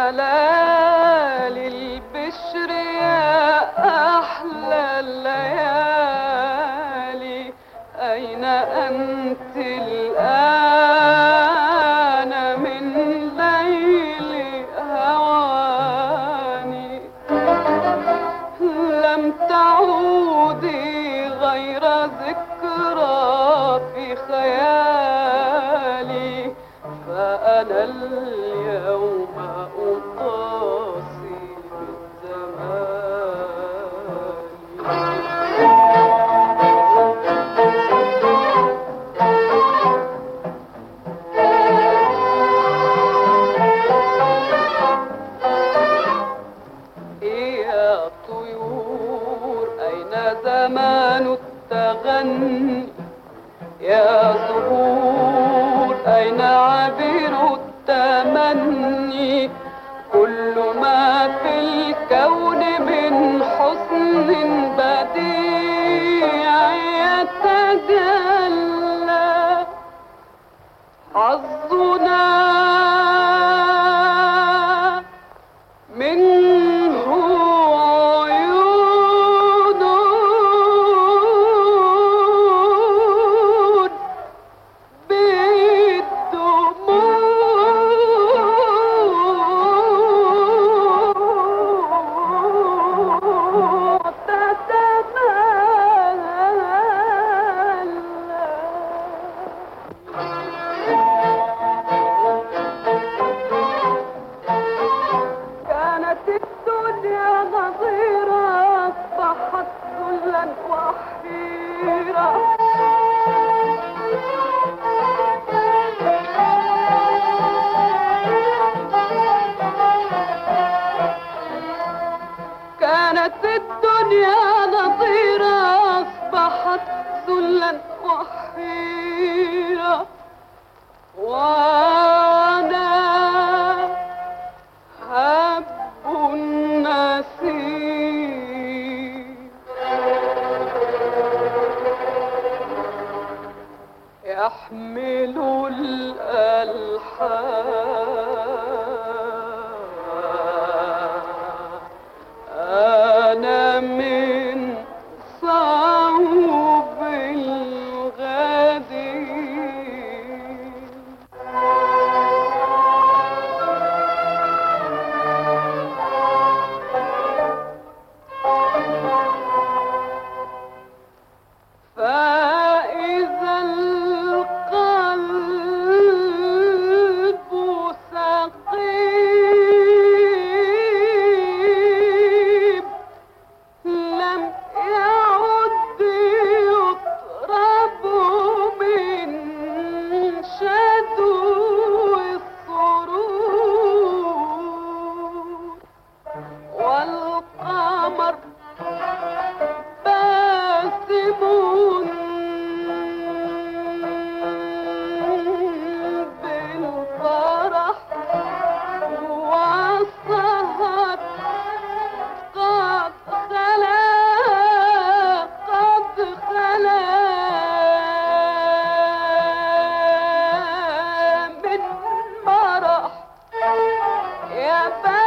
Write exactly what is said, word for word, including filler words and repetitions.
ليالي البشر يا أحلى الليالي، أين أنت الآن من ليل هواني؟ لم تعودي غير ذكرى في خيالي، فأنا اليوم أقاسي بالزمان. يا طيور أين زمان التغني؟ يا زهور أين عبير التمني؟ كل ما في الكون من حسن بديع يتجلى، حظنا منه عيون بالدموع كانت الدنيا نظيرة أصبحت ذلا وحيرة، كانت الدنيا نظيرة أصبحت ذلا وحيرة، وأنا هب النسيم يحمل الألحان، أنا من صوب الغدير. فإذا القلب سقيم لم يعد يطرب من شدو السرور، والقمر باسم بالفرح، والسهر قد خلا قد خلا من مرح. يا